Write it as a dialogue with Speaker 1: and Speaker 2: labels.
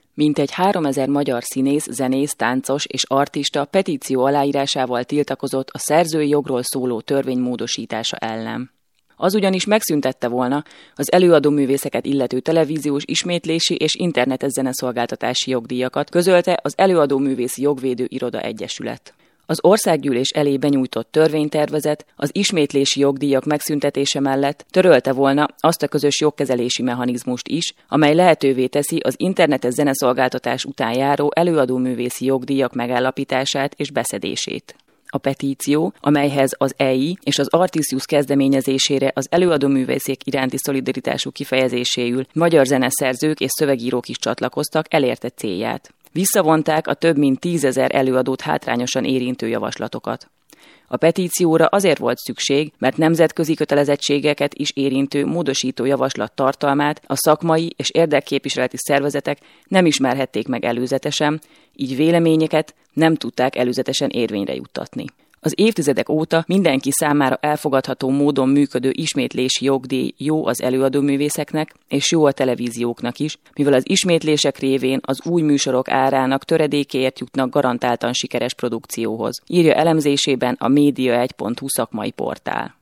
Speaker 1: Mintegy 3000 magyar színész, zenész, táncos és artista petíció aláírásával tiltakozott a szerzői jogról szóló törvény módosítása ellen. Az ugyanis megszüntette volna az előadóművészeket illető televíziós ismétlési és internetes zeneszolgáltatási jogdíjakat, közölte az Előadóművészi Jogvédő Iroda Egyesület. Az Országgyűlés elé benyújtott törvénytervezet az ismétlési jogdíjak megszüntetése mellett törölte volna azt a közös jogkezelési mechanizmust is, amely lehetővé teszi az internetes zeneszolgáltatás után járó előadóművészi jogdíjak megállapítását és beszedését. A petíció, amelyhez az EI és az Artisius kezdeményezésére az előadóművészek iránti szolidaritásuk kifejezéséül magyar zeneszerzők és szövegírók is csatlakoztak, elérte célját. Visszavonták a több mint 10 000 előadót hátrányosan érintő javaslatokat. A petícióra azért volt szükség, mert nemzetközi kötelezettségeket is érintő módosító javaslat tartalmát a szakmai és érdekképviseleti szervezetek nem ismerhették meg előzetesen, így véleményeket nem tudták előzetesen érvényre juttatni. Az évtizedek óta mindenki számára elfogadható módon működő ismétlési jogdíj jó az előadóművészeknek és jó a televízióknak is, mivel az ismétlések révén az új műsorok árának töredékéért jutnak garantáltan sikeres produkcióhoz, írja elemzésében a Média1.hu szakmai portál.